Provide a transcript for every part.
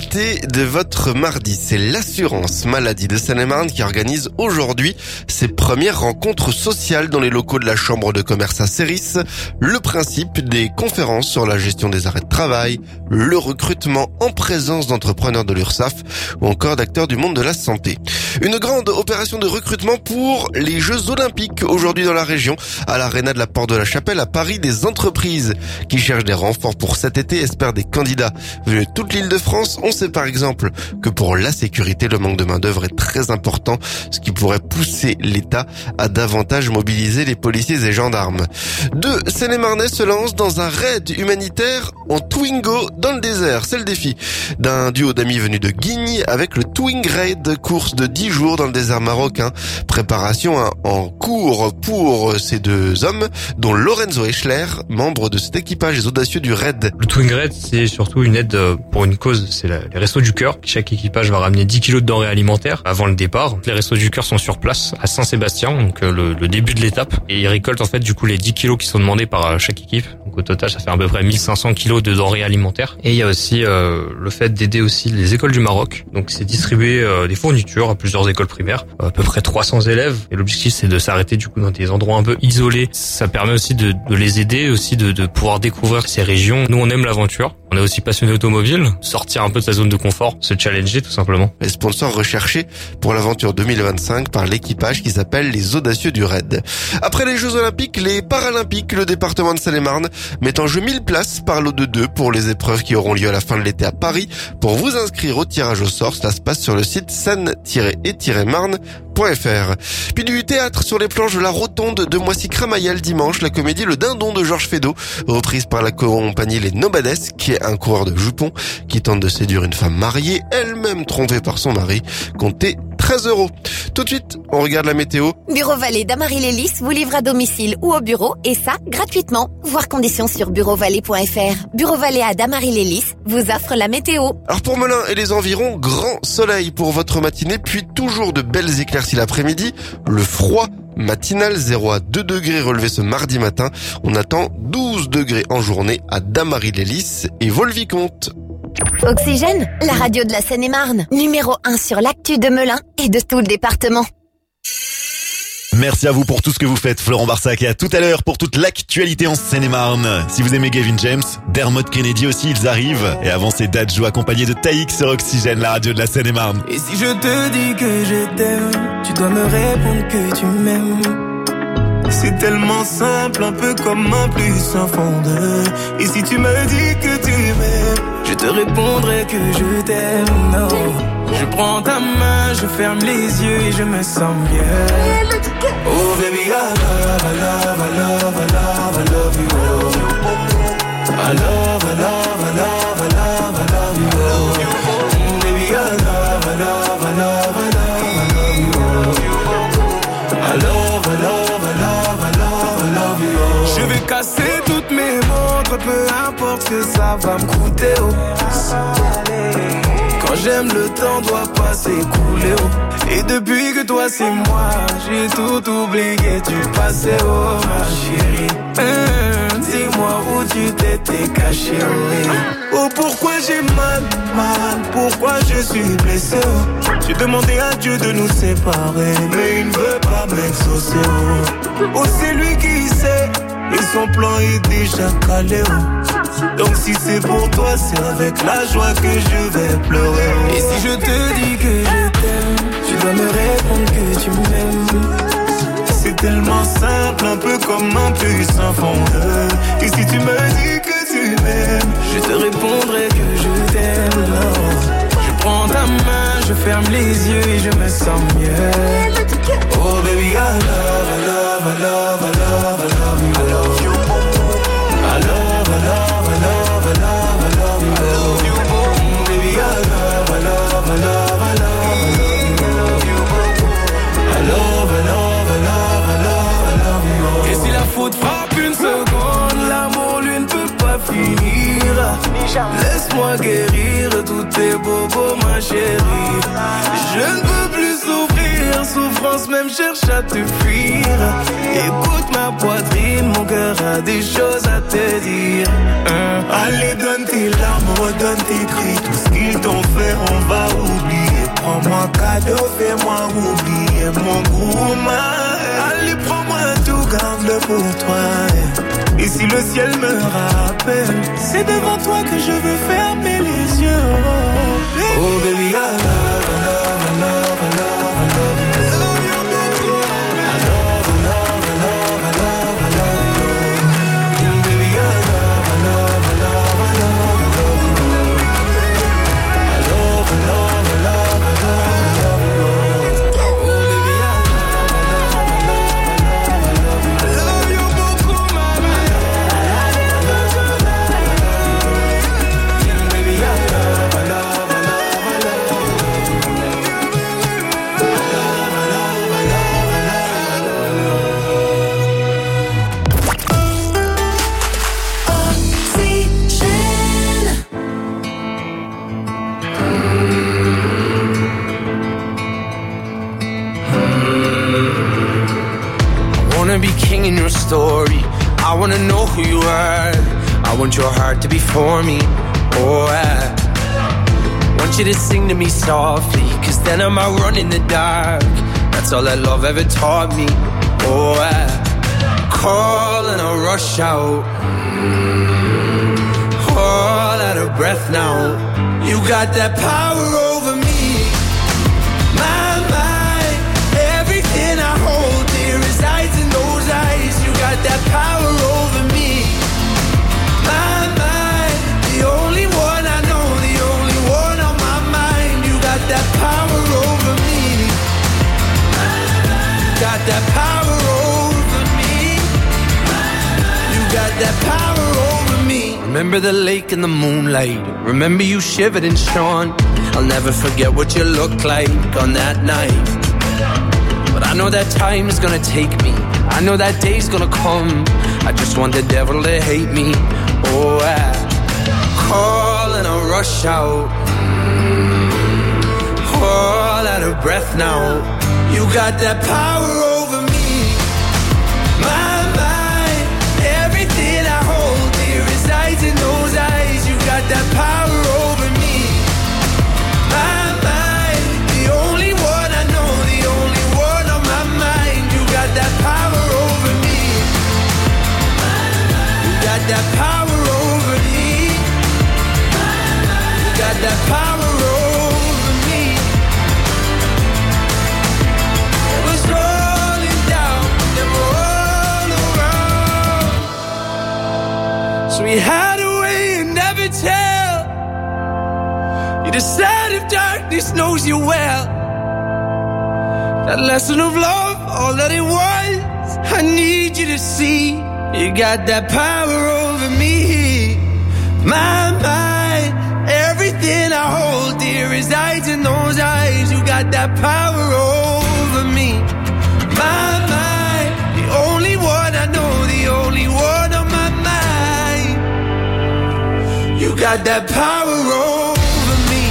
L'actualité de votre mardi, c'est l'assurance maladie de Seine-et-Marne qui organise aujourd'hui ses premières rencontres sociales dans les locaux de la Chambre de commerce à Séris. Le principe des conférences sur la gestion des arrêts de travail, le recrutement en présence d'entrepreneurs de l'URSSAF ou encore d'acteurs du monde de la santé. Une grande opération de recrutement pour les Jeux Olympiques aujourd'hui dans la région. À l'Arena de la Porte de la Chapelle à Paris, des entreprises qui cherchent des renforts pour cet été espèrent des candidats venus de toute l'Île-de-France. On sait par exemple que pour la sécurité, le manque de main-d'œuvre est très important, ce qui pourrait pousser l'État à davantage mobiliser les policiers et gendarmes. Deux Seine-et-Marnais se lancent dans un raid humanitaire en Twingo dans le désert. C'est le défi d'un duo d'amis venus de Guignes avec le Twing Raid, course de 10 jours dans le désert marocain. Préparation en cours pour ces deux hommes, dont Lorenzo Eschler, membre de cet équipage des audacieux du raid. Le Twing Raid, c'est surtout une aide pour une cause, c'est les Restos du Cœur. Chaque équipage va ramener 10 kilos de denrées alimentaires avant le départ. Les Restos du Cœur sont sur place à Saint-Sébastien, donc le début de l'étape. Et ils récoltent en fait du coup les 10 kilos qui sont demandés par chaque équipe. Donc au total, ça fait à peu près 1500 kilos de denrées alimentaires. Et il y a aussi le fait d'aider aussi les écoles du Maroc. Donc c'est distribuer des fournitures à plusieurs écoles primaires, à peu près 300 élèves. Et l'objectif, c'est de s'arrêter du coup dans des endroits un peu isolés. Ça permet aussi de les aider, aussi de pouvoir découvrir ces régions. Nous, on aime l'aventure. On est aussi passionné automobile, sortir un peu de sa zone de confort, se challenger tout simplement. Les sponsors recherchés pour l'aventure 2025 par l'équipage qui s'appelle les Audacieux du Raid. Après les Jeux Olympiques, les Paralympiques, le département de Seine-et-Marne met en jeu 1000 places par lot de 2 pour les épreuves qui auront lieu à la fin de l'été à Paris. Pour vous inscrire au tirage au sort, cela se passe sur le site seine-et-marne.fr. Puis du théâtre sur les planches de la Rotonde de Moissy-Cramayel dimanche, la comédie Le Dindon de Georges Feydeau, reprise par la compagnie Les Nobades, qui est un coureur de jupons qui tente de séduire une femme mariée, elle-même trompée par son mari. Comptez 13 €. Tout de suite, on regarde la météo. Bureau Vallée d'Amarie-Lélis vous livre à domicile ou au bureau, et ça, gratuitement. Voir conditions sur bureauvalet.fr. Bureau Vallée à Damarie-Lélis vous offre la météo. Alors pour Melun et les environs, grand soleil pour votre matinée, puis toujours de belles éclaircies l'après-midi. Le froid matinal, 0 à 2 degrés relevé ce mardi matin. On attend 12 degrés en journée à Damarie-Lélis et Vaux-le-Vicomte. Oxygène, la radio de la Seine-et-Marne. Numéro 1 sur l'actu de Melun et de tout le département. Merci à vous pour tout ce que vous faites, Florent Barsac, et à tout à l'heure pour toute l'actualité en Seine-et-Marne. Si vous aimez Gavin James, Dermot Kennedy aussi, ils arrivent. Et avant, c'est Dadju accompagné de Taïk sur Oxygène, la radio de la Seine-et-Marne. Et si je te dis que je t'aime, tu dois me répondre que tu m'aimes. C'est tellement simple, un peu comme un plus un fond de. Et si tu me dis que tu m'aimes, je te répondrai que je t'aime. Non, je prends ta main, je ferme les yeux et je me sens mieux. Oh baby, I love, I love, I love, I love, I love you. I love, I love, I love, I love, I love you. Baby, I love, I love, I love, I love, I love you. I love, I love, I love, I love, I love you. Je vais casser toutes mes montres, peu importe ce que ça va me coûter. Oh. Quand j'aime, le temps doit pas s'écouler. Oh. Et depuis que toi c'est moi, j'ai tout oublié du passé. Oh ma chérie, dis-moi où tu t'étais caché. Oh, oh pourquoi j'ai mal, pourquoi je suis blessé. Oh. J'ai demandé à Dieu de nous séparer, mais il ne veut pas m'exaucer. Oh, oh c'est lui qui sait, et son plan est déjà calé. Oh. Donc si c'est pour toi, c'est avec la joie que je vais pleurer. Oh. Et si je te dis que je t'aime, tu dois me répondre que tu m'aimes. C'est tellement simple, un peu comme un plus un fondeur. Et si tu me dis que tu m'aimes, je te répondrai que je t'aime. Non. Je prends ta main, je ferme les yeux et je me sens mieux. Oh baby, I love, I love, I love, I love, I love you. I love you. I love, I love, I love, I love, I love you. Baby, I love, I love, I love, I love, I love you. I love, I love, I love, I love, I love you. Et si la faute frappe une seconde, l'amour lui ne peut pas finir. Laisse-moi guérir tous tes bobos, ma chérie. Je ne peux plus souffrir, souffrance même cherche à te fuir. Écoute ma poitrine, mon cœur a des choses à te dire. Allez donne tes larmes, redonne tes cris, tout ce qu'ils t'ont fait. cadeau, fais-moi oublier mon goût. Allez, prends-moi tout, garde-le pour toi. Et si le ciel me rappelle, c'est devant toi que je veux fermer les yeux. Oh baby, I love, I love, I love, I love, I love you. I love you, baby. I love, I love, I love, I love, I love you. Baby, I love, I love, I love, I love, I love you. I love, I love, I love, I love, I love you. Oh baby, I love, I love, I love, I love, I love you. I love you beaucoup, mama. I love, I love, I love, I love you. Baby, I love, I love, I love, I love, I love you. I wanna be king in your story. I wanna know who you are. I want your heart to be for me. Oh, I want you to sing to me softly, 'cause then I might run in the dark. That's all that love ever taught me. Oh, I call and I rush out. All out of breath now. You got that power over me. My mind, everything I hold dear resides in those eyes. You got that power over me. My mind, the only one I know, the only one on my mind. You got that power over me. Got that power over me. You got that power over me. Remember the lake in the moonlight. Remember you shivered and shone. I'll never forget what you looked like on that night. But I know that time is gonna take me. I know that day's gonna come. I just want the devil to hate me. Oh, I call and I rush out. All out of breath now. You got that power over me. My mind, everything I hold dear resides in those eyes. You got that power over me. My mind, the only one I know, the only one on my mind. You got that power over me. You got that power over me. You got that power over me. It was rolling down, then all around. So we had a way and never tell. You decided darkness knows you well. That lesson of love, all that it was, I need you to see. You got that power over me. My mind, everything I hold dear resides in those eyes. You got that power over me. My mind, the only one I know, the only one on my mind. You got that power over me.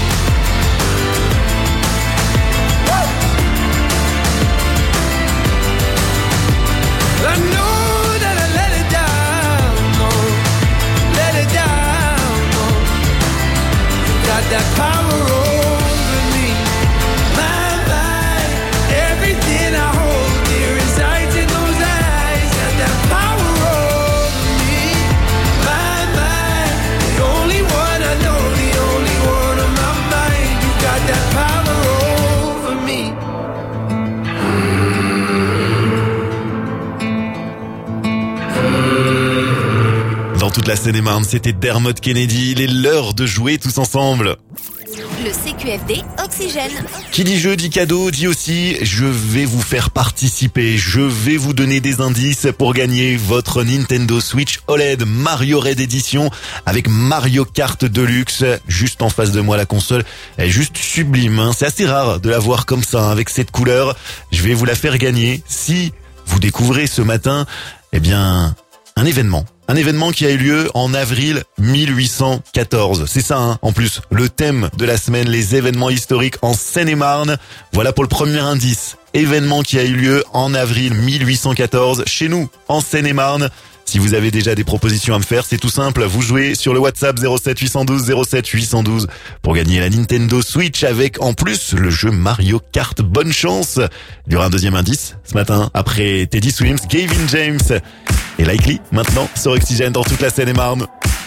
I know that I let it down, no, let it down, no. You got that power over me. My mind, everything I hold dear resides in those eyes. Got that power over me. My mind, the only one I know, the only one on my mind. You got that power over me. Dans toute la Seine-et-Marne, c'était Dermot Kennedy. Il est l'heure de jouer tous ensemble. Le CQFD Oxygène. Qui dit jeu, dit cadeau, dit aussi je vais vous faire participer. Je vais vous donner des indices pour gagner votre Nintendo Switch OLED Mario Red Edition avec Mario Kart Deluxe. Juste en face de moi, la console est juste sublime, hein. C'est assez rare de la voir comme ça, hein, avec cette couleur. Je vais vous la faire gagner si vous découvrez ce matin, eh bien, un événement qui a eu lieu en avril 1814. C'est ça, hein, en plus, le thème de la semaine, les événements historiques en Seine-et-Marne. Voilà pour le premier indice. Événement qui a eu lieu en avril 1814 chez nous, en Seine-et-Marne. Si vous avez déjà des propositions à me faire, c'est tout simple. Vous jouez sur le WhatsApp 07 812 07 812 pour gagner la Nintendo Switch avec en plus le jeu Mario Kart. Bonne chance. Il y aura un deuxième indice ce matin après Teddy Swims, Gavin James et Likely maintenant sur Oxygène dans toute la Seine-et-Marne.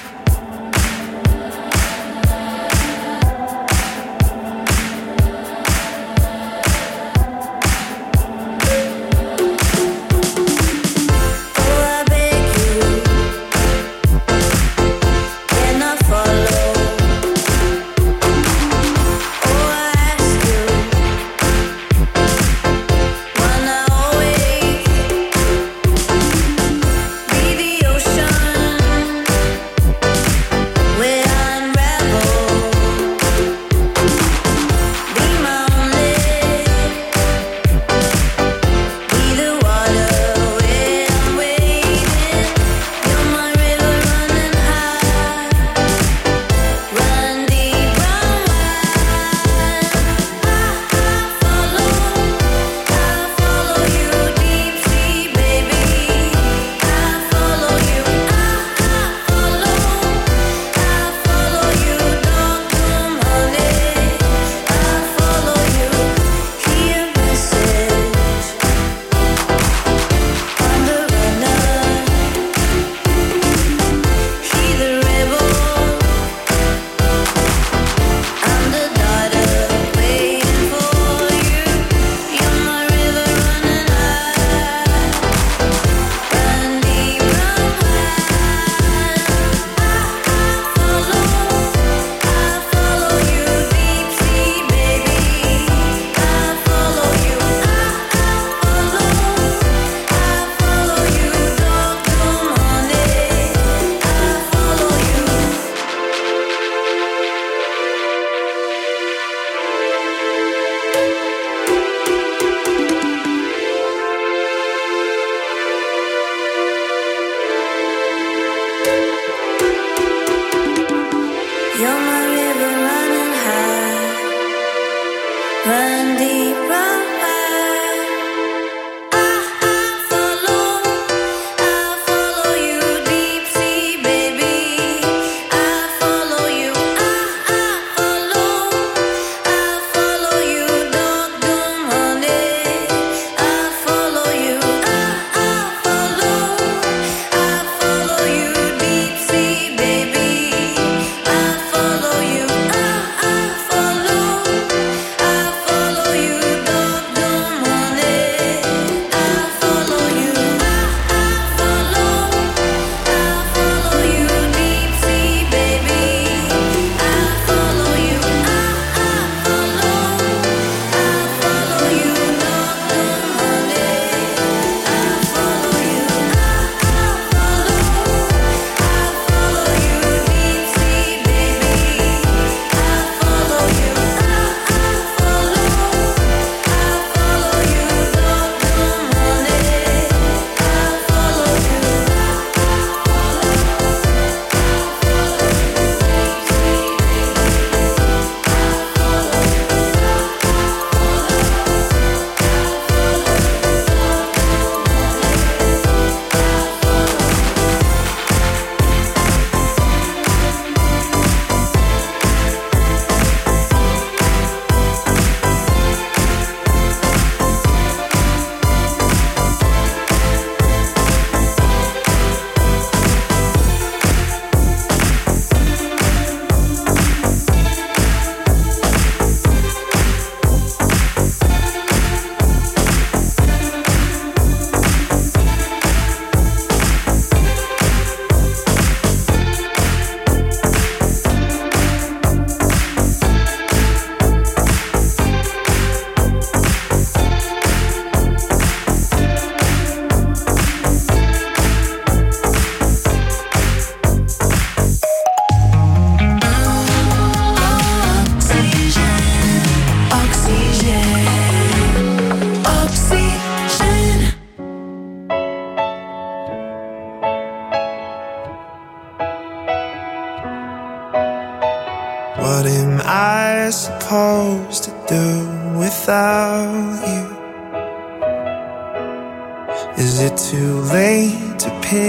What am I supposed to do without you? Is it too late to pick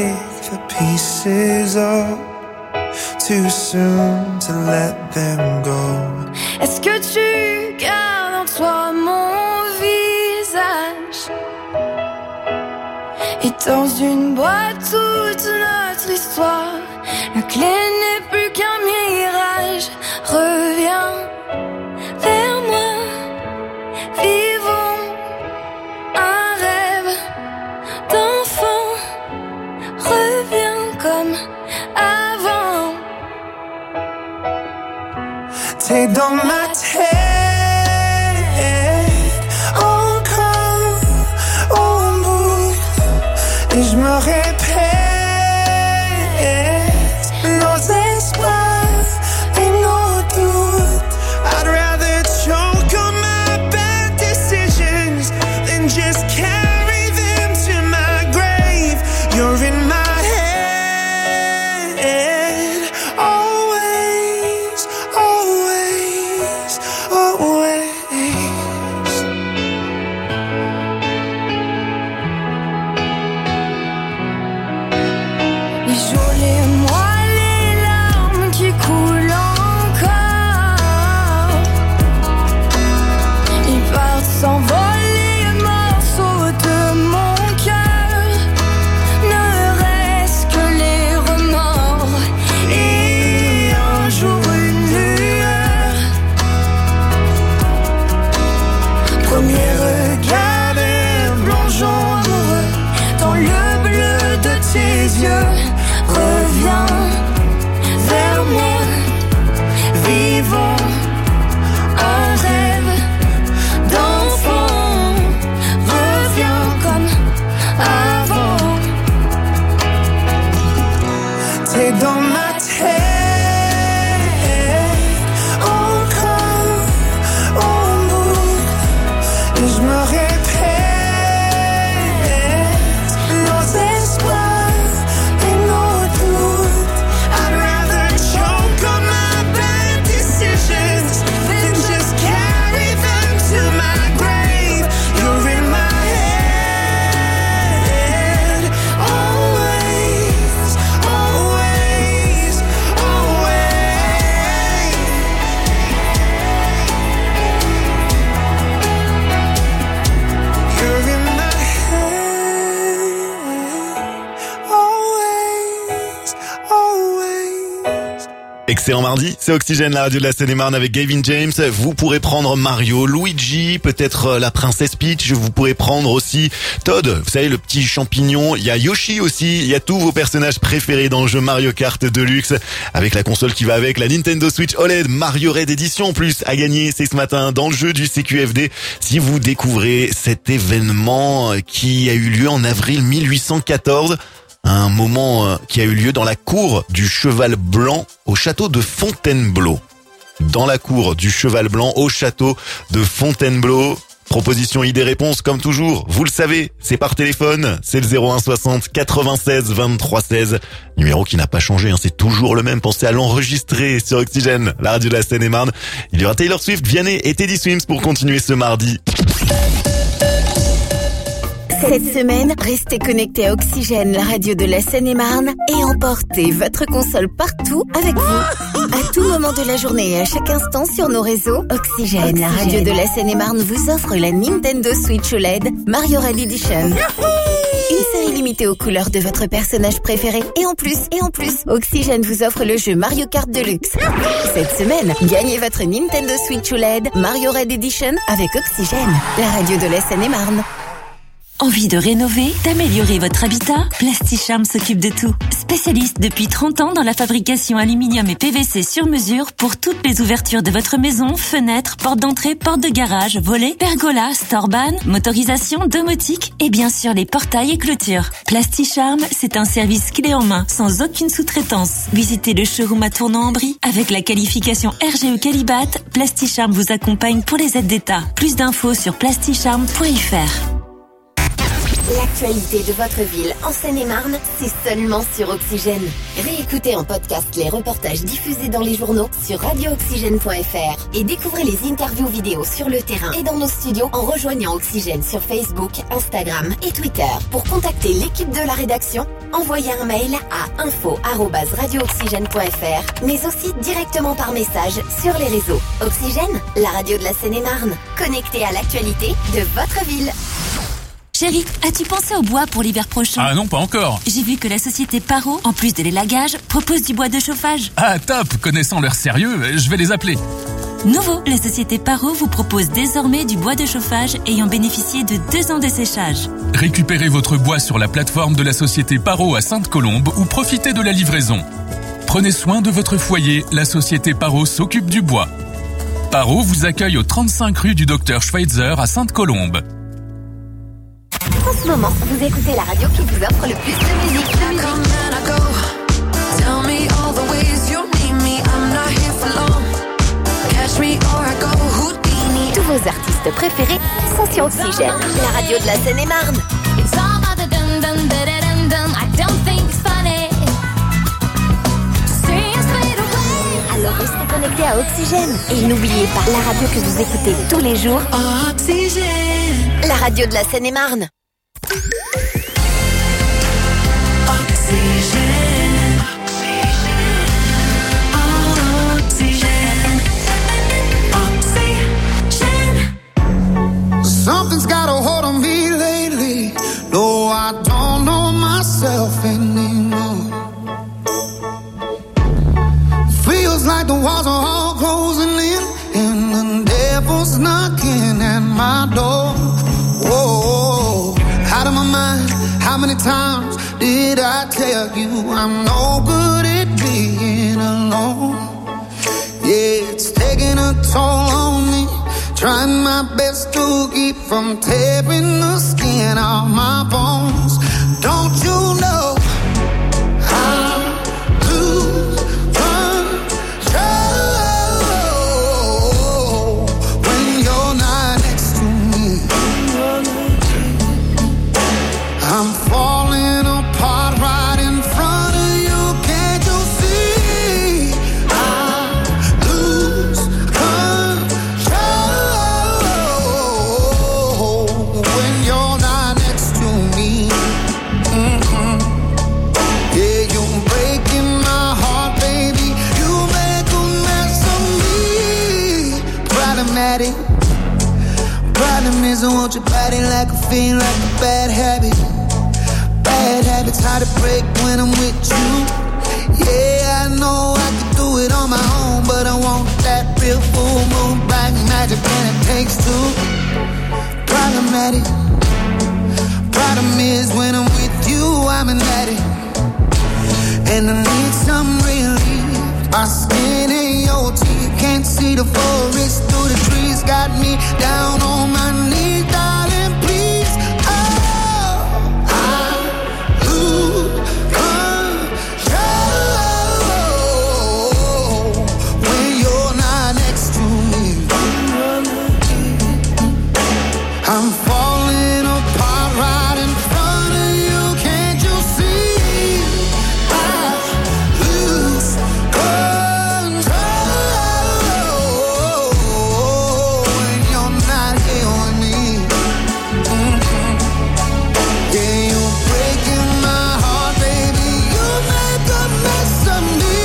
the pieces up. Too soon to let them go. Est-ce que tu gardes en toi mon visage? Et dans une boîte toute notre histoire, la clé n'est plus qu'un mirage. Reviens vers moi, vivons un rêve d'enfant. Reviens comme avant. T'es dans ma tête, encore au bout, et je me répète nos espoirs et nos doutes. I'd rather choke on my bad decisions than just carry them to my grave. You're in my head, always, always, always. Les jours, les mois, les larmes qui coulent encore, ils partent s'envoler, morceaux de mon cœur. Ne reste que les remords et un jour une lueur. Premier regard de plongeon amoureux dans le bleu de tes yeux. Reviens vers moi, vivons un rêve d'enfant. Reviens comme avant. T'es dans ma tête, encore au bout, et je me répète nos espoirs et nos doutes. I'd rather choke on my bad decisions than just carry them to my grave. You're in my head, always, always, always. You're in my head, always, always. Excellent mardi, c'est Oxygène, la radio de la Seine-et-Marne avec Gavin James. Vous pourrez prendre Mario, Luigi, peut-être la princesse Peach. Vous pourrez prendre aussi Todd, vous savez, le petit champignon. Il y a Yoshi aussi, il y a tous vos personnages préférés dans le jeu Mario Kart Deluxe. Avec la console qui va avec, la Nintendo Switch OLED Mario Red Edition en plus à gagner. C'est ce matin dans le jeu du CQFD. Si vous découvrez cet événement qui a eu lieu en avril 1814, un moment qui a eu lieu dans la cour du Cheval Blanc au château de Fontainebleau. Dans la cour du Cheval Blanc au château de Fontainebleau. Proposition idée-réponse comme toujours, vous le savez, c'est par téléphone, c'est le 01 60 96 23 16, numéro qui n'a pas changé, c'est toujours le même, pensez à l'enregistrer sur Oxygène, la radio de la Seine-et-Marne. Il y aura Taylor Swift, Vianney et Teddy Swims pour continuer ce mardi. Cette semaine, restez connectés à Oxygène, la radio de la Seine-et-Marne, et emportez votre console partout avec vous. À tout moment de la journée et à chaque instant sur nos réseaux, Oxygène, la radio de la Seine-et-Marne vous offre la Nintendo Switch OLED Mario Red Edition. Une série limitée aux couleurs de votre personnage préféré. Et en plus, Oxygène vous offre le jeu Mario Kart Deluxe. Cette semaine, gagnez votre Nintendo Switch OLED Mario Red Edition avec Oxygène, la radio de la Seine-et-Marne. Envie de rénover, d'améliorer votre habitat? Plasticharm s'occupe de tout. Spécialiste depuis 30 ans dans la fabrication aluminium et PVC sur mesure pour toutes les ouvertures de votre maison, fenêtres, portes d'entrée, portes de garage, volets, pergolas, storban, motorisation, domotique et bien sûr les portails et clôtures. Plasticharm, c'est un service clé en main, sans aucune sous-traitance. Visitez le showroom à Tournan-en-Brie avec la qualification RGE Qualibat. Plasticharm vous accompagne pour les aides d'État. Plus d'infos sur plasticharm.fr. L'actualité de votre ville en Seine-et-Marne, c'est seulement sur Oxygène. Réécoutez en podcast les reportages diffusés dans les journaux sur radiooxygène.fr et découvrez les interviews vidéo sur le terrain et dans nos studios en rejoignant Oxygène sur Facebook, Instagram et Twitter. Pour contacter l'équipe de la rédaction, envoyez un mail à info@radiooxygène.fr, mais aussi directement par message sur les réseaux. Oxygène, la radio de la Seine-et-Marne, connectée à l'actualité de votre ville. Chérie, as-tu pensé au bois pour l'hiver prochain? Ah non, pas encore. J'ai vu que la société Paro, en plus de l'élagage, propose du bois de chauffage. Ah top, connaissant leur sérieux, je vais les appeler. Nouveau, la société Paro vous propose désormais du bois de chauffage ayant bénéficié de 2 ans de séchage. Récupérez votre bois sur la plateforme de la société Paro à Sainte-Colombe ou profitez de la livraison. Prenez soin de votre foyer, la société Paro s'occupe du bois. Paro vous accueille au 35 rue du Docteur Schweitzer à Sainte-Colombe. En ce moment, vous écoutez la radio qui vous offre le plus de musique. Tous vos artistes préférés sont sur Oxygène, la radio de la Seine-et-Marne. Alors restez connectés à Oxygène. Et n'oubliez pas, la radio que vous écoutez tous les jours, Oxygène, la radio de la Seine-et-Marne. Something's got a hold on me lately. No, I don't know myself anymore. Feels like the walls are all closing in, and the devil's knocking at my door. Whoa, out of my mind. How many times did I tell you I'm no good at being alone? Yeah, it's taking a toll on me. Trying my best to keep from tearing the skin off my bones. Don't you know I lose control when you're not next to me? I'm falling apart right in front of you. Can't you see? I lose control when you're not next to me. Mm-hmm. Yeah, you're breaking my heart, baby. You make a mess of me. Problematic. Problem is I want your body like a fiend, like a bad habit. Bad habits hard to break when I'm with you. Yeah, I know I can do it on my own, but I want that real full moon black magic, and it takes two. Problematic. Problem is when I'm with you, I'm an addict, and I need some relief. My skin and your teeth, can't see the forest through the trees. Got me down on my knees, darling, please. Oh, I lose control when you're not next to me. I'm falling apart right in front of you. Can't you see? I lose control when you're not here with me. Mm-hmm. Yeah, you're breaking my heart, baby. You make a mess of me.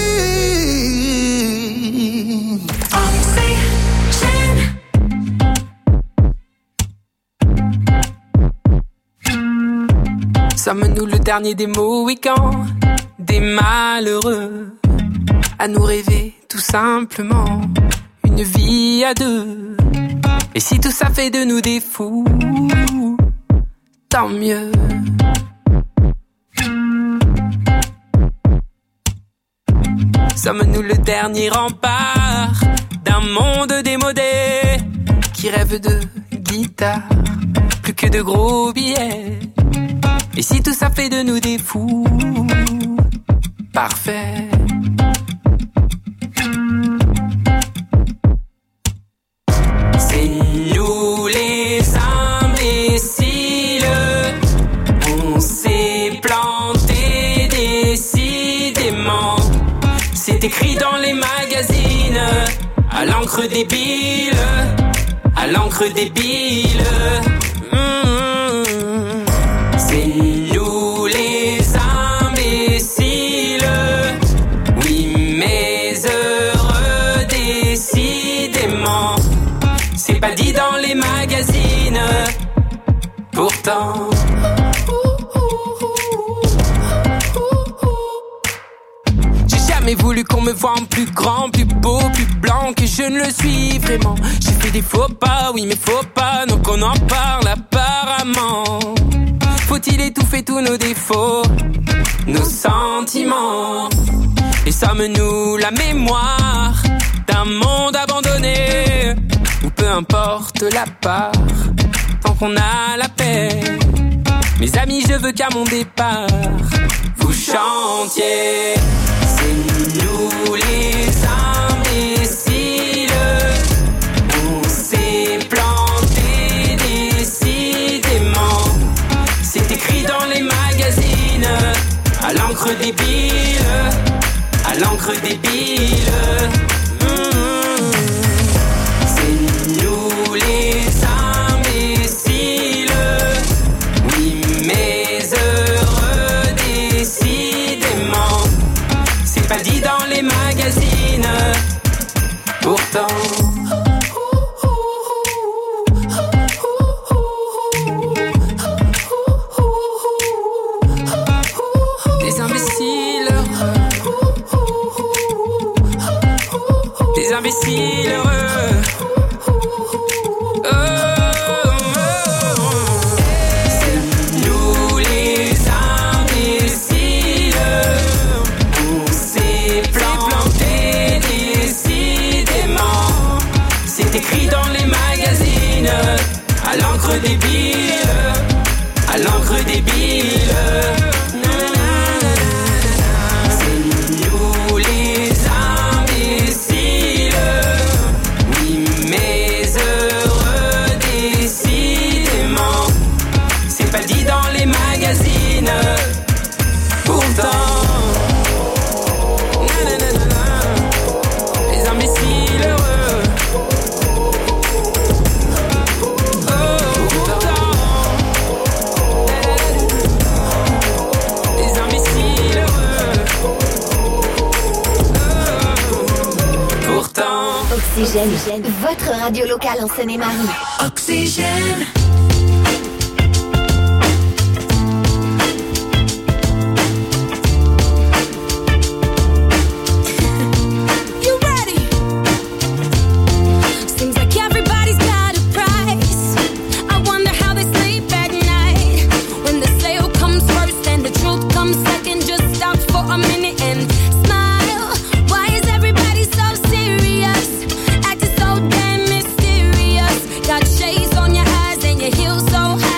Oxygène. Sommes-nous le dernier des Mohicans, des malheureux, à nous rêver tout simplement une vie à deux? Et si tout ça fait de nous des fous, tant mieux. Sommes-nous le dernier rempart d'un monde démodé qui rêve de guitare, plus que de gros billets? Et si tout ça fait de nous des fous, parfait. C'est nous les imbéciles écrit dans les magazines, à l'encre débile, à l'encre débile. C'est nous les imbéciles, oui mais heureux décidément. C'est pas dit dans les magazines, pourtant. J'ai voulu qu'on me voie en plus grand, plus beau, plus blanc que je ne le suis vraiment. J'ai fait des faux pas, oui mais faux pas, donc on en parle apparemment. Faut-il étouffer tous nos défauts, nos sentiments? Et sommes-nous la mémoire d'un monde abandonné, ou peu importe la part, tant qu'on a la paix? Mes amis, je veux qu'à mon départ vous chantiez. C'est nous les imbéciles, on s'est planté décidément. C'est écrit dans les magazines, à l'encre débile, à l'encre débile. C'est nous les imbéciles, oui mais heureux décidément. C'est pas dit dans les magazines, pourtant. Des imbéciles heureux, des imbéciles heureux. C'est nous les imbéciles, on s'est planté décidément. C'est écrit dans les magazines, à l'encre débile, à l'encre débile. C'est nous les imbéciles, oui mais heureux décidément. C'est pas dit dans les magazines, pourtant. Les imbéciles heureux. Pourtant. Les imbéciles heureux. Pourtant. Oxygène, votre radio locale en Seine-et-Marne. Oxygène. You ready? Seems like everybody's got a price. I wonder how they sleep at night when the sale comes first and the truth comes second. Just stop for a minute and smile. Why is everybody so serious? Acting so damn mysterious. Got shades on your eyes and your heels so high.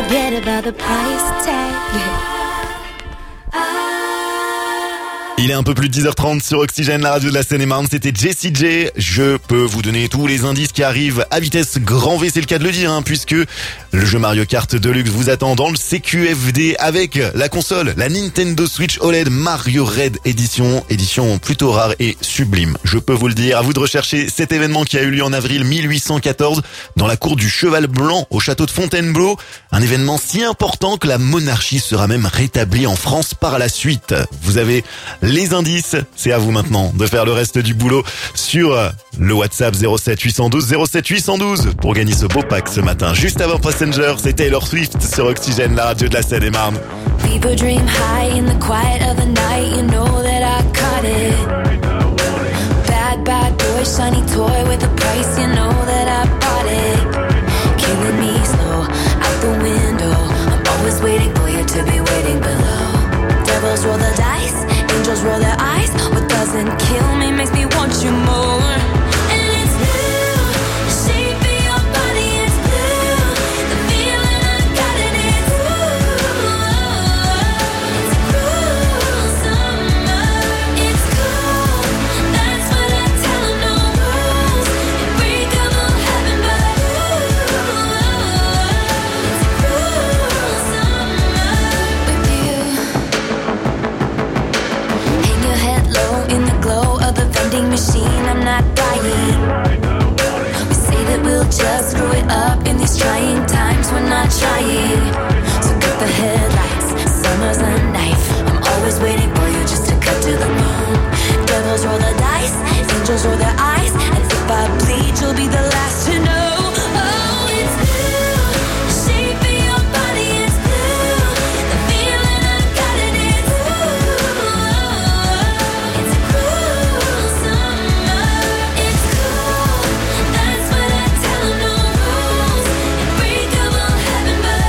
Forget about the price tag. Il est un peu plus de 10h30 sur Oxygène, la radio de la Seine-et-Marne. C'était Jessie J. Je peux vous donner tous les indices qui arrivent à vitesse grand V, c'est le cas de le dire, puisque le jeu Mario Kart Deluxe vous attend dans le CQFD avec la console, la Nintendo Switch OLED Mario Red édition plutôt rare et sublime. Je peux vous le dire, à vous de rechercher cet événement qui a eu lieu en avril 1814 dans la cour du Cheval Blanc au château de Fontainebleau. Un événement si important que la monarchie sera même rétablie en France par la suite. Vous avez les indices, c'est à vous maintenant de faire le reste du boulot sur le WhatsApp 07 812 07 812 pour gagner ce beau pack ce matin. Juste avant Passenger, c'est Taylor Swift sur Oxygène, la radio de la Seine-et-Marne. People dream high in the quiet of the night. You know that I caught it. Bad boy, shiny toy with a price. You know that I bought it. Killing me slow out the window. I'm always waiting for you to be waiting below. Devils roll the dice, angels roll their eyes. What doesn't kill me makes me want you more. And it's blue, the shape of your body is blue. The feeling I got in it, it's a cruel summer. It's cool, that's what I tell them. No rules, unbreakable heaven, but it's a cruel summer with you. Hang your head low in the glow of the vending machine. I'm not dying. We say that we'll just screw it up in these trying times. We're not trying. So cut the headlights. Summer's a knife. I'm always waiting for you just to cut to the bone. Devils roll the dice. Angels roll their eyes. And if I bleed, you'll be the last to know. Oh, it's blue. The shape of your body is blue. The feeling I got in it, it's a cruel summer. It's cool, that's what I tell them. No rules, unbreakable heaven, but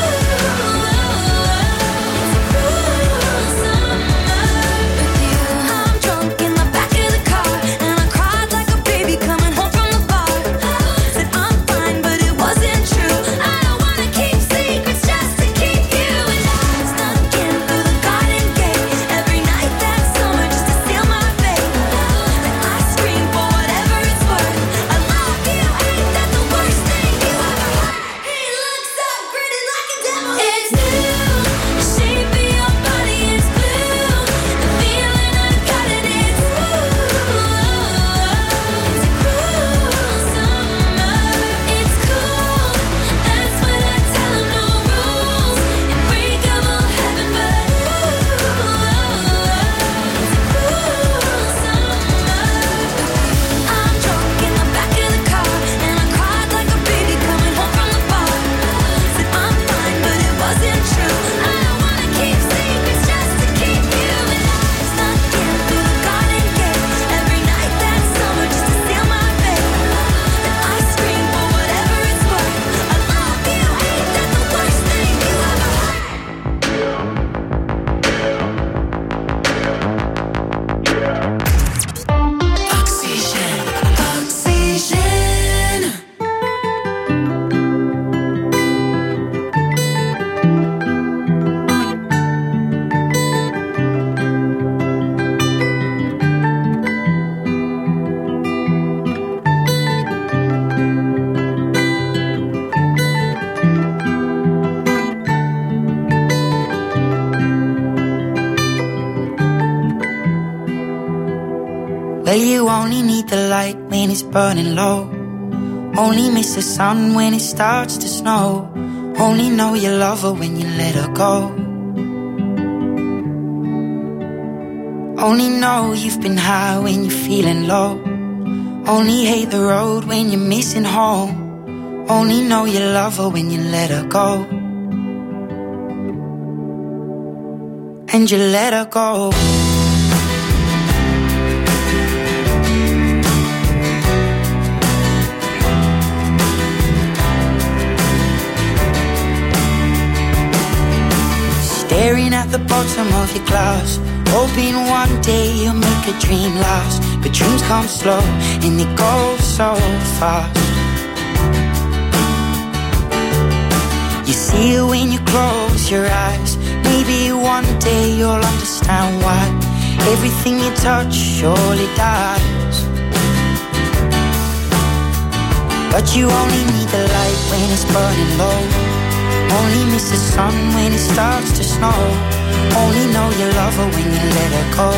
it's a cruel summer with you. I'm drunk in the back of the car, and I cried like a baby coming home from the bar. Said I'm fine, but it wasn't true. I don't wanna keep secrets just to keep you. And I snuck in through the garden gate every night that summer just to steal my fate. And I scream for whatever it's worth. I love you, ain't that the worst thing you ever heard? He looks so pretty like a devil. It's blue, the shape of your body is blue. The feeling I got in it, it's a cruel summer. It's cool, that's what I tell them. No rules, unbreakable heaven, but it's a cruel summer. I'm drunk in the back of the car, and I cried like a baby coming home from the bar. Said I'm fine, but it wasn't true. I don't wanna keep secrets just to keep you. And I snuck in through the garden gate every night that summer just to steal my fate. And I scream for whatever it's worth. I love you, ain't that the worst thing you ever heard? Oxygène. Well, you only need the light when it's burning low. Only miss the sun when it starts to snow. Only know you love her when you let her go. Only know you've been high when you're feeling low. Only hate the road when you're missing home. Only know you love her when you let her go. And you let her go. Staring at the bottom of your glass, hoping one day you'll make a dream last. But dreams come slow and they go so fast. You see it when you close your eyes. Maybe one day you'll understand why everything you touch surely dies. But you only need the light when it's burning low. Only miss the sun when it starts to snow. Only know you love her when you let her go.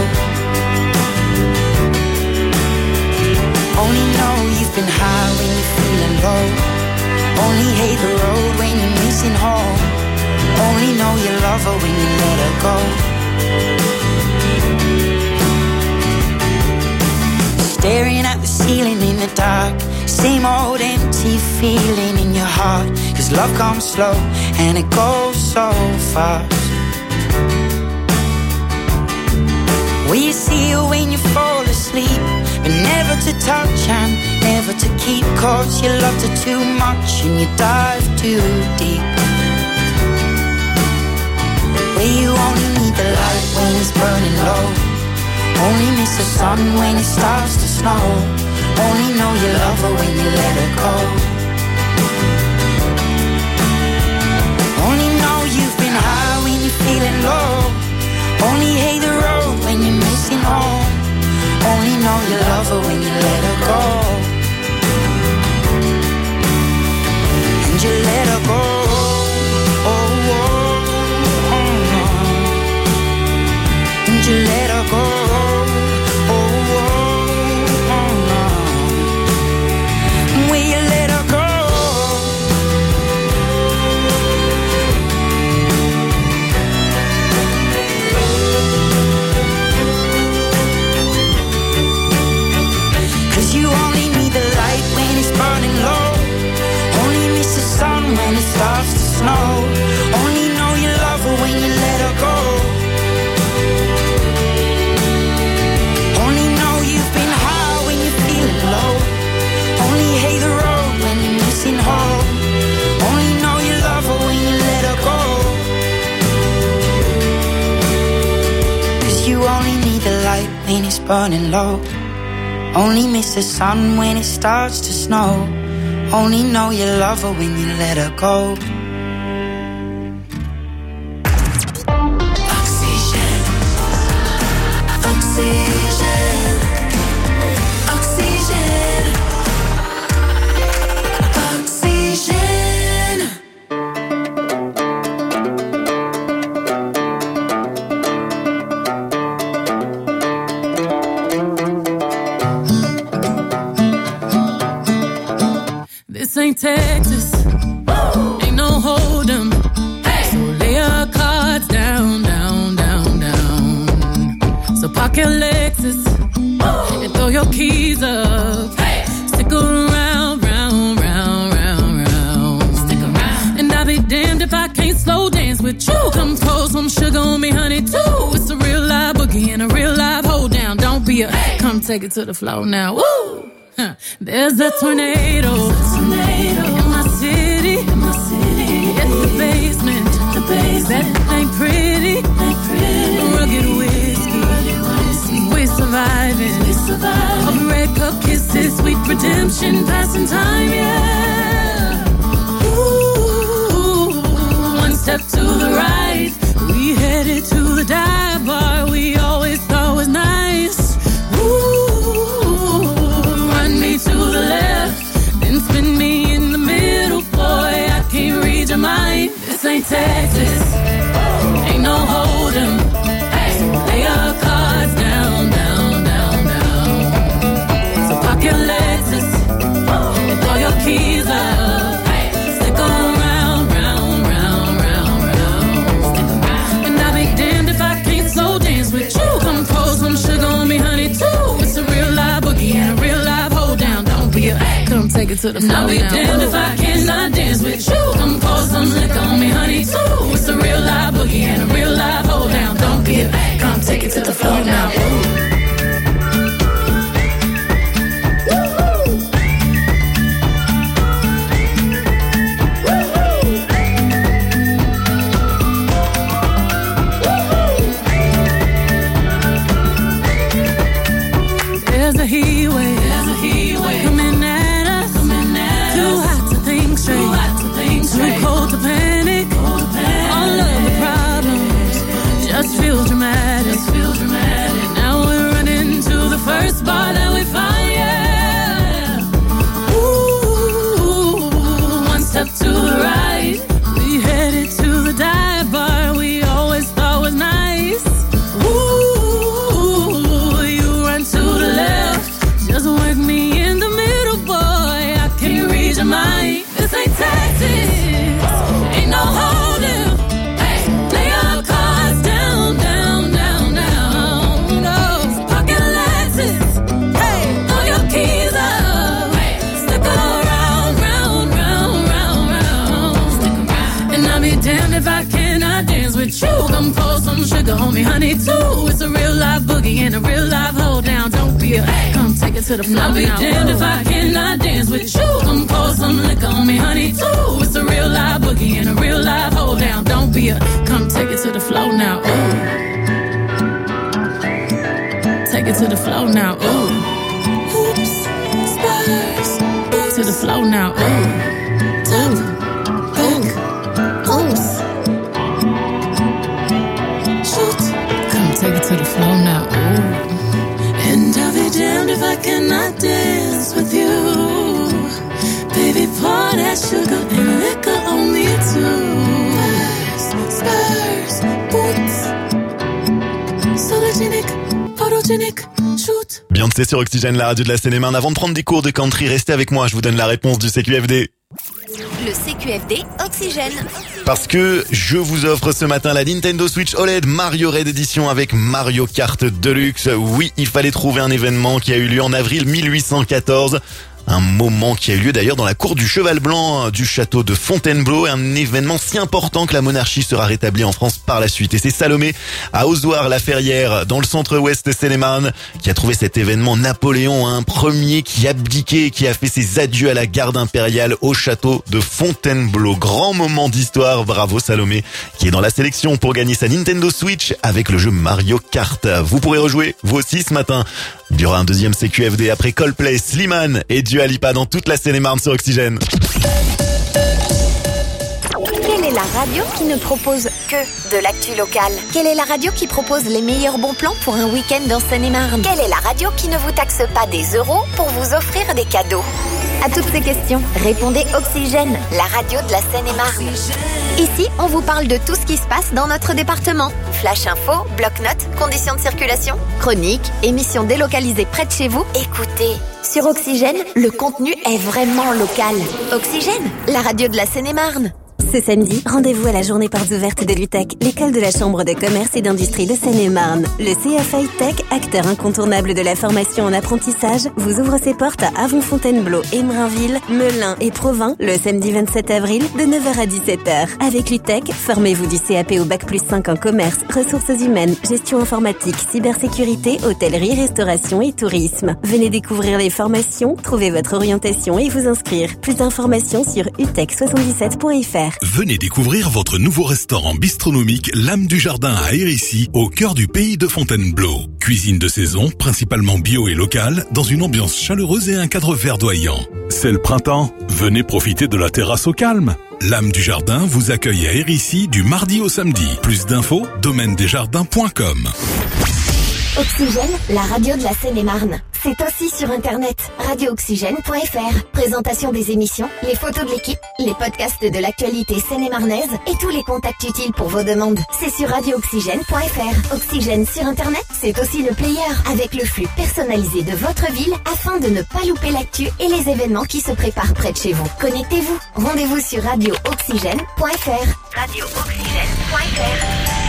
Only know you've been high when you're feeling low. Only hate the road when you're missing home. Only know you love her when you let her go. Staring at the ceiling in the dark. Same old empty feeling in your heart. 'Cause love comes slow and it goes so fast. Will you see her when you fall asleep? But never to touch and never to keep. 'Cause you loved her too much and you dive too deep. Where you only need the light when it's burning low. Only miss the sun when it starts to snow. Only know you love her when you let her go. Only know you've been high when you're feeling low. Only hate the road when you're missing home. Only know you love her when you let her go. And you let her go. Oh, oh, oh, no. And you let her go. When it starts to snow, only know you love her when you let her go. Only know you've been high when you're feeling low. Only hate the road when you're missing home. Only know you love her when you let her go. 'Cause you only need the light when it's burning low. Only miss the sun when it starts to snow. Only know you love her when you let her go. Oxygen, oxygen, oxygen, oxygen. This ain't Texas, ain't no hold'em. So lay your cards down, down, down, down. So park your Lexus and throw your keys up. Stick around, round, round, round, round. Stick around. And I'll be damned if I can't slow dance with you. Come pour some sugar on me, honey, too. It's a real live boogie and a real live hold down. Don't be a come take it to the floor now. Woo! There's a tornado in my city. It's the basement. That ain't pretty. Rugged whiskey. We're surviving. Of red cup kisses, sweet redemption, passing time, yeah. Ooh, one step to the right, we headed to the dive bar we always thought was nice. To the left, then spin me in the middle, boy, I can't read your mind. This ain't Texas, ain't no hold'em. So lay your cards down, down, down, down. So park your Lexus and throw your keys up. Stick around, round, round, round, round. And I'll be damned if I can't slow dance with you. Come pour some sugar on me, honey, too. It's a real live boogie and a real live hold down. Don't be a come take it to the floor. I'll be damned if I cannot dance with you. Come pour some liquor on me, honey, too. It's a real live boogie and a real live hold down. Don't be a come take it to the floor now. There's a heat wave coming at us. Too hot to think straight. Too cold to panic. on me, honey, too. It's a real live boogie and a real live hold down. Don't be a come take it to the floor. I'll be damned if I cannot dance with you. Come pour some liquor on me, honey, too. It's a real live boogie and a real live hold down. Don't be a come take it to the floor now. Ooh. Take it to the floor now. Ooh. Oops, spurs. To the floor now. Ooh. Take it to the floor now, ooh. And I'll be damned if I cannot dance with you. Baby, pour that sugar and liquor on me too. Spurs, boots, sologenic, photogenic, shoot. Beyoncé sur Oxygène, la radio de la Seine-et-Marne. Avant de prendre des cours de country, restez avec moi, je vous donne la réponse du CQFD. Le CQFD Oxygène. Parce que je vous offre ce matin la Nintendo Switch OLED Mario Red Edition avec Mario Kart Deluxe. Oui, il fallait trouver un événement qui a eu lieu en avril 1814. Un moment qui a eu lieu d'ailleurs dans la cour du Cheval Blanc du château de Fontainebleau, un événement si important que la monarchie sera rétablie en France par la suite. Et c'est Salomé à Ozoir-la-Ferrière, dans le centre-ouest Seine-et-Marne, qui a trouvé cet événement. Napoléon, un premier qui abdiquait, qui a fait ses adieux à la garde impériale au château de Fontainebleau. Grand moment d'histoire, bravo Salomé, qui est dans la sélection pour gagner sa Nintendo Switch avec le jeu Mario Kart. Vous pourrez rejouer, vous aussi ce matin. Il y aura un deuxième CQFD après Coldplay, Slimane et Dua Lipa dans toute la Seine-et-Marne sur Oxygène. Quelle est la radio qui ne propose que de l'actu locale? Quelle est la radio qui propose les meilleurs bons plans pour un week-end dans Seine-et-Marne? Quelle est la radio qui ne vous taxe pas des euros pour vous offrir des cadeaux? À toutes ces questions, répondez Oxygène, la radio de la Seine-et-Marne. Ici, on vous parle de tout ce qui se passe dans notre département. Flash info, bloc-notes, conditions de circulation, chroniques, émissions délocalisées près de chez vous. Écoutez, sur Oxygène, le contenu est vraiment local. Oxygène, la radio de la Seine-et-Marne. Ce samedi, rendez-vous à la journée portes ouvertes de l'UTEC, l'école de la Chambre de commerce et d'industrie de Seine-et-Marne. Le CFA Tech, acteur incontournable de la formation en apprentissage, vous ouvre ses portes à Avon-Fontainebleau, Emerainville, Melun et Provins le samedi 27 avril de 9h à 17h. Avec l'UTEC, formez-vous du CAP au Bac+5 en commerce, ressources humaines, gestion informatique, cybersécurité, hôtellerie, restauration et tourisme. Venez découvrir les formations, trouver votre orientation et vous inscrire. Plus d'informations sur utech77.fr. Venez découvrir votre nouveau restaurant bistronomique L'Âme du Jardin à Hérissi, au cœur du pays de Fontainebleau. Cuisine de saison, principalement bio et locale, dans une ambiance chaleureuse et un cadre verdoyant. C'est le printemps, venez profiter de la terrasse au calme. L'Âme du Jardin vous accueille à Hérissi du mardi au samedi. Plus d'infos, domainedesjardins.com. Oxygène, la radio de la Seine-et-Marne. C'est aussi sur Internet, radiooxygène.fr. Présentation des émissions, les photos de l'équipe, les podcasts de l'actualité seine-et-marnaise et tous les contacts utiles pour vos demandes. C'est sur radiooxygène.fr. Oxygène sur Internet, c'est aussi le player, avec le flux personnalisé de votre ville afin de ne pas louper l'actu et les événements qui se préparent près de chez vous. Connectez-vous. Rendez-vous sur radiooxygène.fr. Radiooxygène.fr.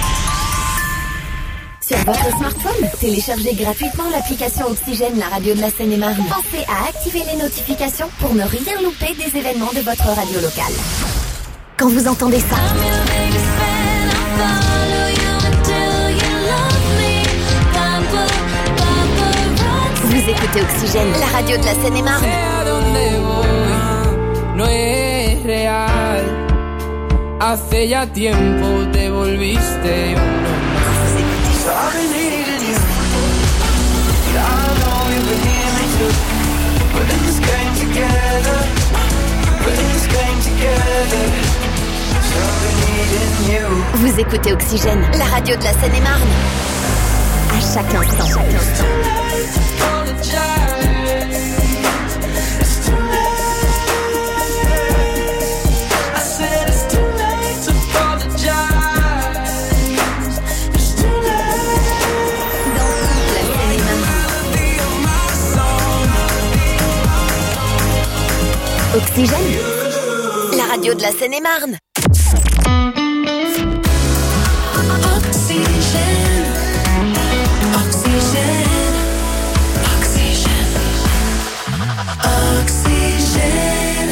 Sur votre smartphone, téléchargez gratuitement l'application Oxygène, la radio de la Seine-et-Marne. Pensez à activer les notifications pour ne rien louper des événements de votre radio locale. Quand vous entendez ça, vous écoutez Oxygène, la radio de la Seine-et-Marne. Hace ya tiempo te volviste I've been needing you. I know you've been needing me too. We're in this game together. We're in this game together. So I've been needing you. Vous écoutez Oxygène, la radio de la Seine-et-Marne. À chaque instant. Oxygène, la radio de la Seine-et-Marne. Oxygène, oxygène, oxygène, oxygène.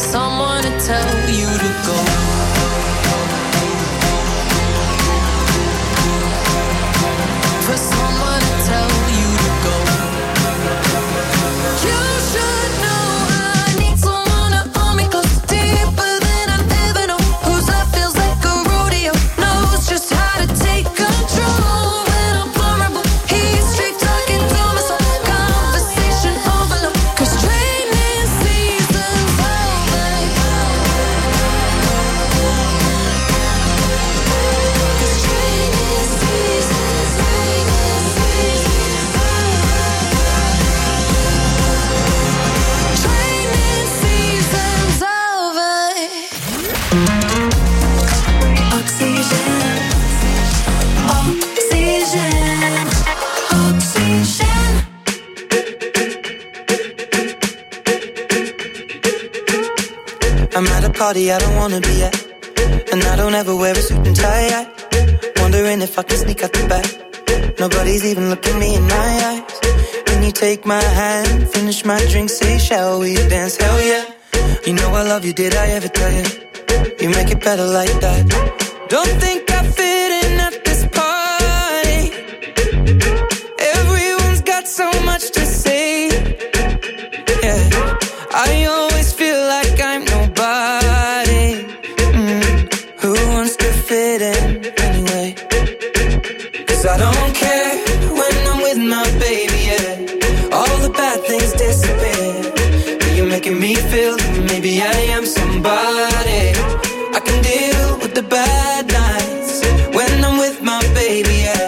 someone to tell you to go. For someone to tell you to go. You should know I need someone to hold me close, deeper than I've ever known. Whose love feels like a rodeo, knows just how to take control. When I'm vulnerable, he's straight talking to my soul. Conversation overload, 'cause training season's over. 'Cause training season's over. Oxygen, oxygen, oxygen. I'm at a party I don't wanna be at, and I don't ever wear a suit and tie yet. Wondering if I can sneak out the back. Nobody's even looking me in my eyes. When you take my hand, finish my drink, say shall we dance? Hell yeah. You know I love you, did I ever tell you? You make it better like that. Don't think I fit in at this party. Everyone's got so much to say. Yeah, I always feel like I'm nobody. Who wants to fit in anyway? 'Cause I don't care when I'm with my baby, yeah. All the bad things disappear. You're making me feel that maybe I am somebody. I can deal with the bad nights when I'm with my baby, yeah.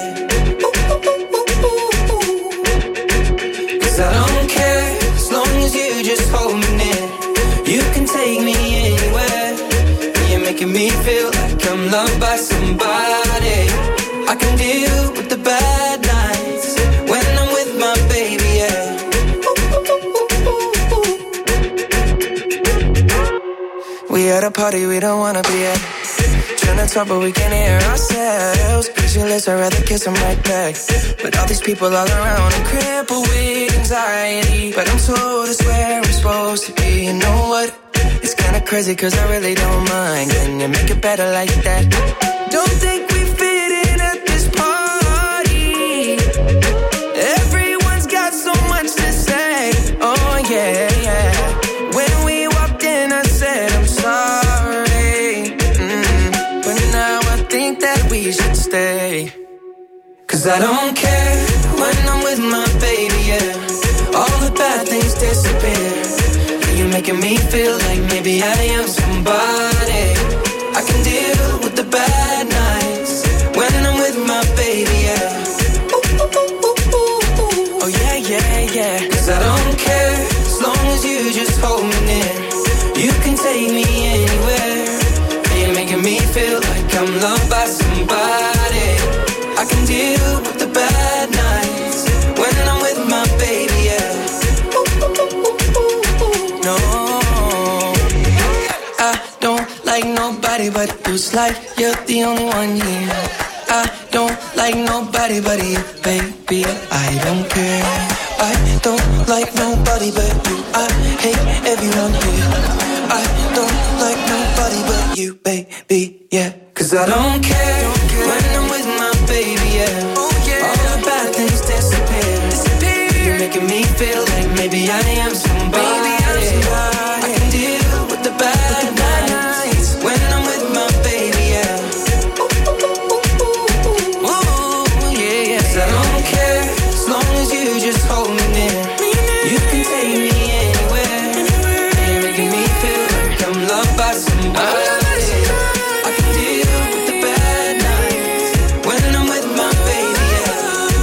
'Cause I don't care as long as you just hold me near. You can take me anywhere. You're making me feel like I'm loved by somebody. I can deal with the bad nights when I'm with my baby, yeah. We at a party we don't wanna be at. Trying to talk but we can't hear ourselves. Pictureless, I'd rather kiss them right back. But all these people all around, I'm crippled with anxiety. But I'm told it's where I'm supposed to be. You know what? It's kinda crazy 'cause I really don't mind. Can you make it better like that? Don't think we fit in at this party. Everyone's got so much to say. Oh yeah, yeah. When we walked in I said I'm sorry. But now I think that we should stay. 'Cause I don't care when I'm with my baby, yeah. All the bad things disappear. You're making me feel like maybe I am somebody. I can deal with the bad nights when I'm with my baby, yeah. Oh yeah, yeah, yeah. 'Cause I don't care as long as you just hold me near. You can take me anywhere. You're making me feel like I'm loved by somebody. I can deal with the bad nights when I'm with my baby, yeah. No, I don't like nobody but you. It's like you're the only one here. I don't like nobody but you, baby. I don't care. I don't like nobody but you. I hate everyone here. I don't like nobody but you, baby, yeah. 'Cause I don't care when I'm with my baby, yeah. All the bad things disappear. You're making me feel like maybe I am somebody. I can deal with the bad nights when I'm with my baby, yeah. Ooh, yeah, yeah. 'Cause I don't care as long as you just hold me near. You can take me anywhere. You're making me feel like I'm loved by somebody. I can deal with the bad nights when I'm with my baby, yeah.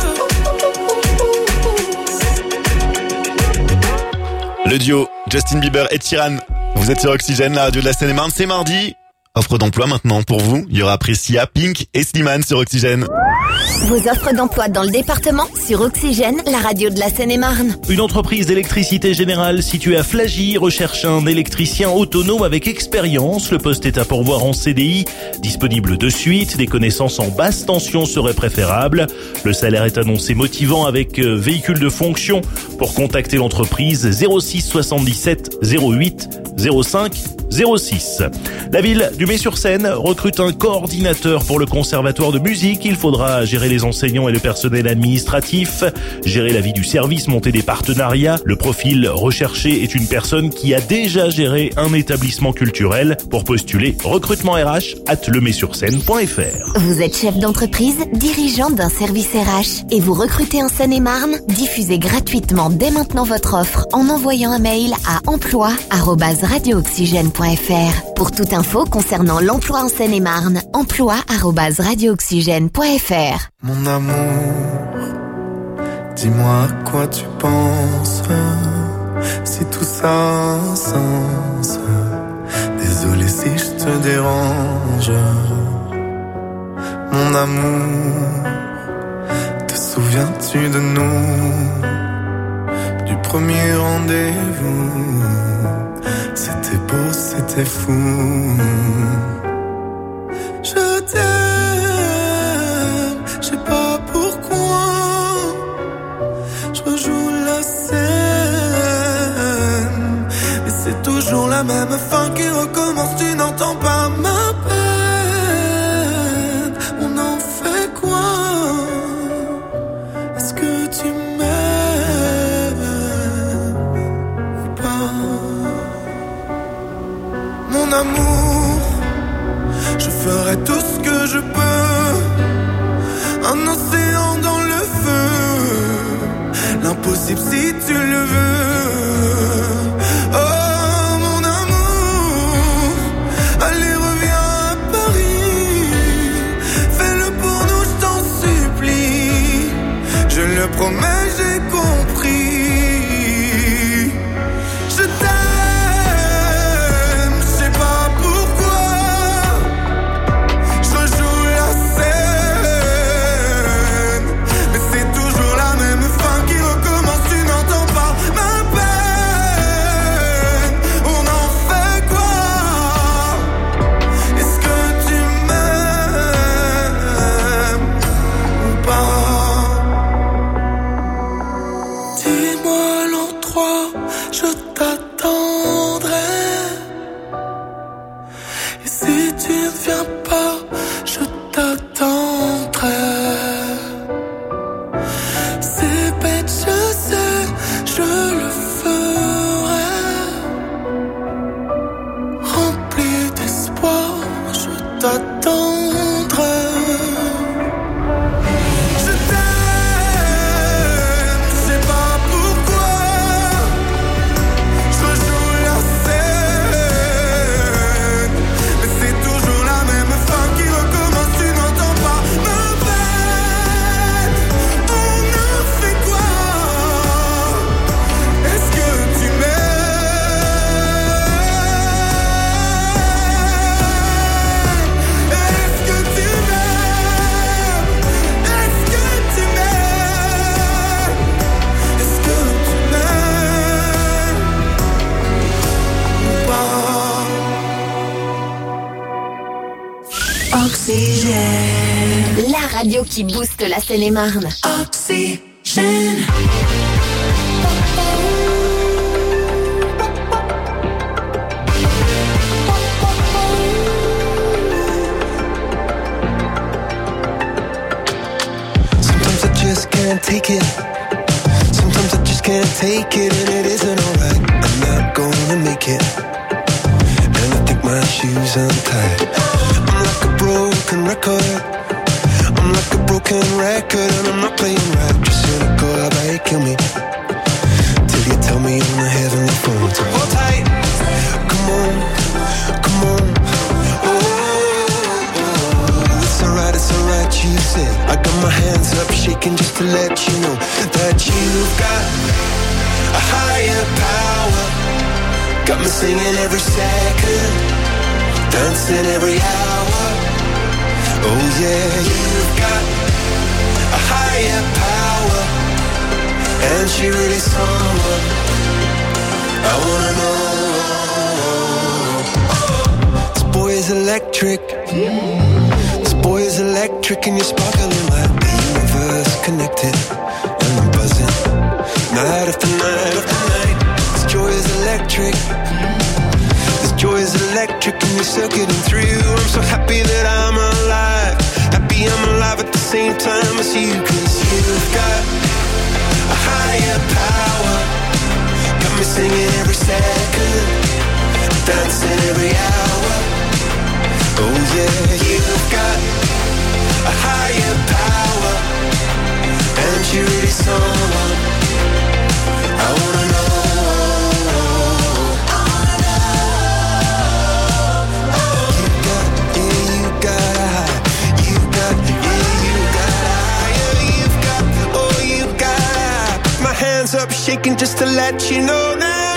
Le duo Justin Bieber et Tyran. Vous êtes sur Oxygène, la radio de la Seine-et-Marne. C'est mardi. Offre d'emploi maintenant pour vous. Il y aura Priscilla, Pink et Slimane sur Oxygène. Vos offres d'emploi dans le département sur Oxygène, la radio de la Seine-et-Marne. Une entreprise d'électricité générale située à Flagy recherche un électricien autonome avec expérience. Le poste est à pourvoir en CDI, disponible de suite. Des connaissances en basse tension seraient préférables. Le salaire est annoncé motivant avec véhicule de fonction. Pour contacter l'entreprise, 06 77 08 05 06. La ville du Mets-sur-Seine recrute un coordinateur pour le conservatoire de musique. Il faudra gérer les enseignants et le personnel administratif, gérer la vie du service, monter des partenariats. Le profil recherché est une personne qui a déjà géré un établissement culturel. Pour postuler, recrutement@lemets-sur-seine.fr. Vous êtes chef d'entreprise, dirigeant d'un service RH et vous recrutez en Seine-et-Marne? Diffusez gratuitement dès maintenant votre offre en envoyant un mail à emploi@radiooxygène.fr. Pour toute info concernant l'emploi en Seine-et-Marne, emploi@radiooxygène.fr. Mon amour, dis-moi à quoi tu penses, si tout ça a un sens. Désolé si je te dérange. Mon amour, te souviens-tu de nous, du premier rendez-vous? C'était beau, c'était fou. Je t'aime, je sais pas pourquoi. Je rejoue la scène, mais c'est toujours la même fin qui recommence. Tu n'entends pas ma peine. On en fait quoi? Est-ce que tu m'aimes ou pas? Mon amour, je ferai tout ce que je peux. Un océan dans le feu, l'impossible si tu le veux. Oh mon amour, allez reviens à Paris. Fais-le pour nous, je t'en supplie. Je le promets, j'ai compris. Je t'aime, je sais pas pourquoi. Je rejoue la scène, mais c'est toujours la même fin qui recommence. Tu n'entends pas ma peine. On en fait quoi? Est-ce que tu m'aimes ou pas? Dis-moi l'endroit, je t'attendrai. Et si tu ne viens pas, je t'attendrai. C'est bête, je sais, je le ferai. Rempli d'espoir, je t'attendrai. Je t'aime, je sais pas pourquoi. Je rejoue la scène, mais c'est toujours la même fin qui recommence. Tu n'entends pas ma peine. On en fait quoi? Est-ce que tu m'aimes? Est-ce que tu m'aimes? Est-ce que tu m'aimes? Est-ce que tu m'aimes ou pas? Oxygène, la radio qui booste la Seine-et-Marne. Oxygène. Sometimes I just can't take it. Sometimes I just can't take it, and it isn't alright. I'm not gonna make it, and I think my shoes untied. I'm like a broken record. I'm like a broken record, and I'm not playing right. Just cynical, how about you kill me till you tell me on the heavenly phone to hold tight. Come on, come on. It's alright, you said. I got my hands up shaking just to let you know that you've got a higher power. Got me singing every second, dancing every hour. Oh yeah, you've got a higher power, and she really someone I wanna know. This boy is electric. This boy is electric, and you're sparkling like the universe connected. And I'm buzzing night after night after night. This joy is electric. This joy is electric, and you're circuiting through. I'm so happy that I'm alive. Happy I'm alive at the same time as you. 'Cause you've got a higher power. Got me singing every second, dancing every hour. Oh yeah, you've got a higher power, and you're really someone I wanna know. Hands up shaking just to let you know now.